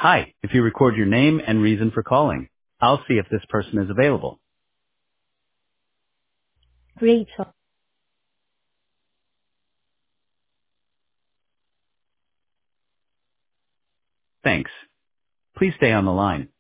Hi, if you record your name and reason for calling, I'll see if this person is available. Rachel. Thanks. Please stay on the line.